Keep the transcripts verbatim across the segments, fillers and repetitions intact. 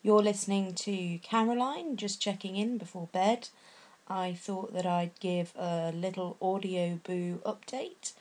You're listening to Caroline, just checking in before bed. I thought that I'd give a little Audio Boo update.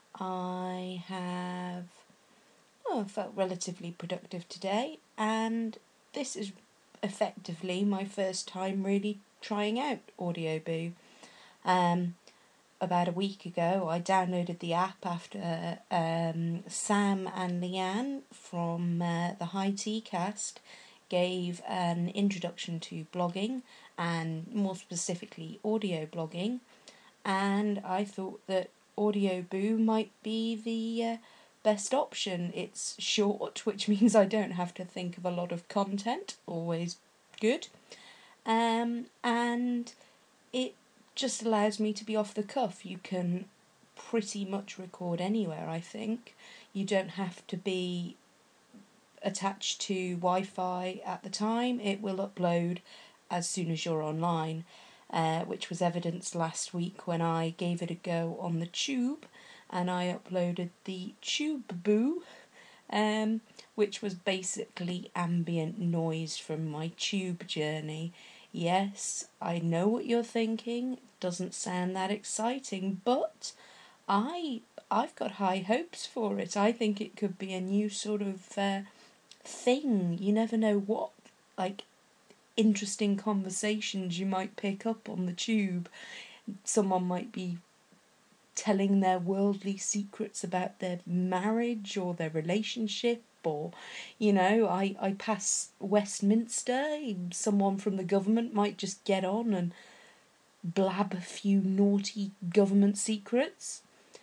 I have oh, felt relatively productive today, and this is effectively my first time really trying out Audio Boo. Um, about a week ago, I downloaded the app after um, Sam and Leanne from uh, the High Tea Cast gave an introduction to blogging, and more specifically audio blogging, and I thought that Audio Boo might be the uh, best option. It's short, which means I don't have to think of a lot of content, always good, um, and it just allows me to be off the cuff. You can pretty much record anywhere, I think. You don't have to be attached to Wi-Fi at the time. It will upload as soon as you're online, uh, which was evidenced last week when I gave it a go on the Tube, and I uploaded the Tube Boo, um, which was basically ambient noise from my tube journey. Yes, I know what you're thinking. It doesn't sound that exciting, but I I've got high hopes for it. I think it could be a new sort of uh, thing. You never know what, like, interesting conversations you might pick up on the Tube. Someone might be telling their worldly secrets about their marriage or their relationship, or, you know, I, I pass Westminster, someone from the government might just get on and blab a few naughty government secrets.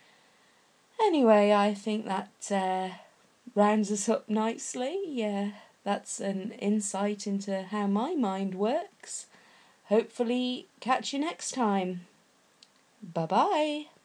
Anyway, I think that uh, rounds us up nicely. Yeah, that's an insight into how my mind works. Hopefully catch you next time. Bye-bye.